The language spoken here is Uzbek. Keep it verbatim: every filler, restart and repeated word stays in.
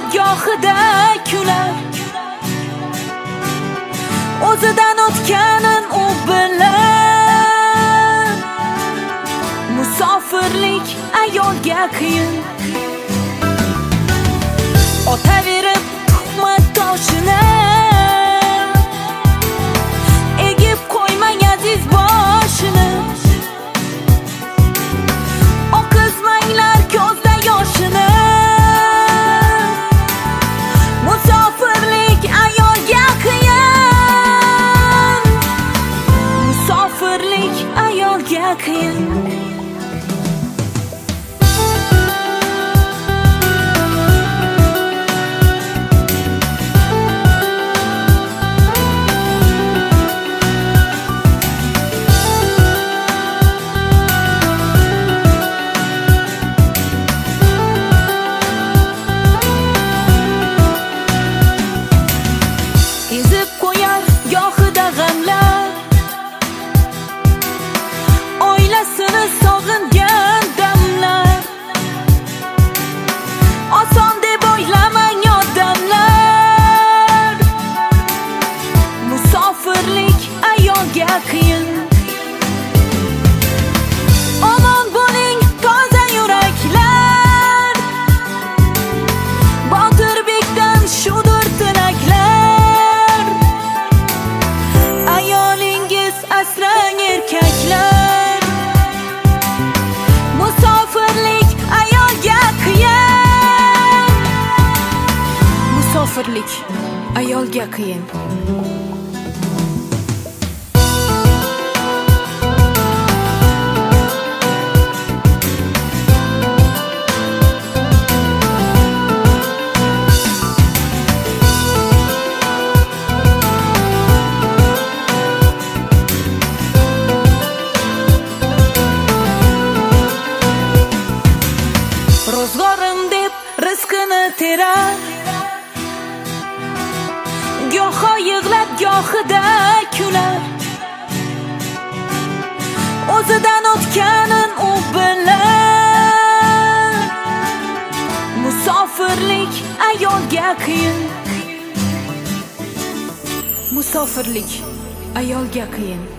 gohida kular. O'zidan o'tganin u bilar. Musofirlik ayolga qiyin. Otaverib tuhmat toshini egib qo'ymang aziz boshini. Oqizmanglar ko'zda yoshini. Musofirlik ayolga qiyin. Musofirlik ayolga qiyin. Ezib qo'yar gohida g'amlar, oilasini sog'ingan damlar. Oson deb o'ylamang odamlar. Musofirlik ayolga qiyin. Omon bo'ling toza yuraklar. Botirbekdan shudur tilaklar. Ayolingiz asrang erkaklar. Musofirlik ayolga qiyin. Musofirlik ayolga qiyin. Ro'zg'orim deb rizqini terar. Goho yig'lab gohida kular. O'zidan o'tganin u bilar. Musofirlik ayolga qiyin. Musofirlik ayolga qiyin.